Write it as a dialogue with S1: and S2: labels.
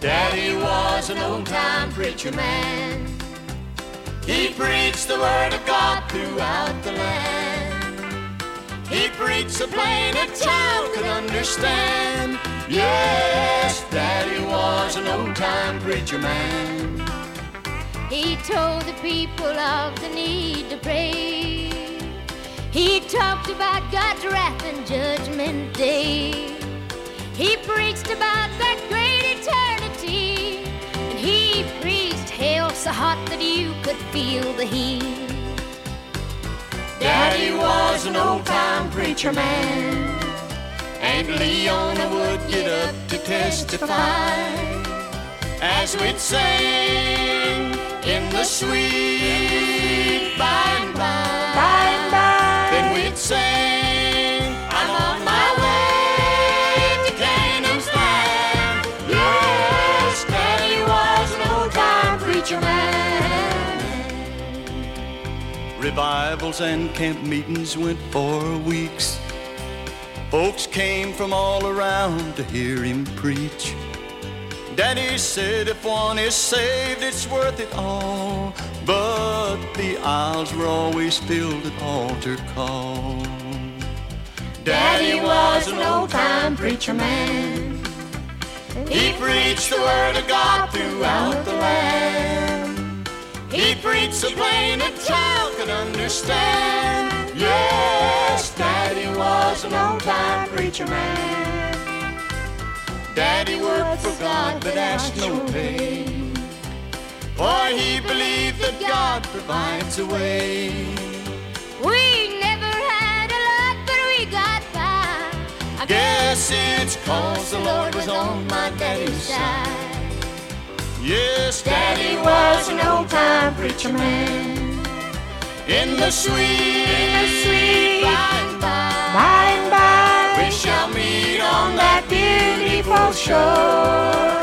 S1: Daddy was an old-time preacher man. He preached the word of God throughout the land. He preached so plain a child could understand. Yes, Daddy was an old-time preacher man.
S2: He told the people of the need to pray. He talked about God's wrath and judgment day. He preached about that great eternity. And he preached hell so hot that you could feel the heat.
S1: Daddy was an old-time preacher man. Aunt Leona would get up to testify as we'd sing in the sweet by and by.
S2: By and by.
S1: Then we'd sing, I'm on my way to Canaan's land. Yes, Daddy was an old-time preacher man.
S3: Revivals and camp meetings went for weeks. Folks came from all around to hear him preach. Daddy said if one is saved, it's worth it all. But the aisles were always filled at altar call.
S1: Daddy was an old-time preacher man. He preached the word of God throughout the land. He preached so plain a child could understand. Yes, Daddy was an old-time preacher man. Daddy worked for God but asked no pay, for he believed that God provides a way.
S2: We never had a lot, but we got by. I
S1: Guess it's 'cause the Lord was on my daddy's side. Yes, Daddy was an old-time preacher man. In the sweet by and by, we shall meet on that beautiful shore.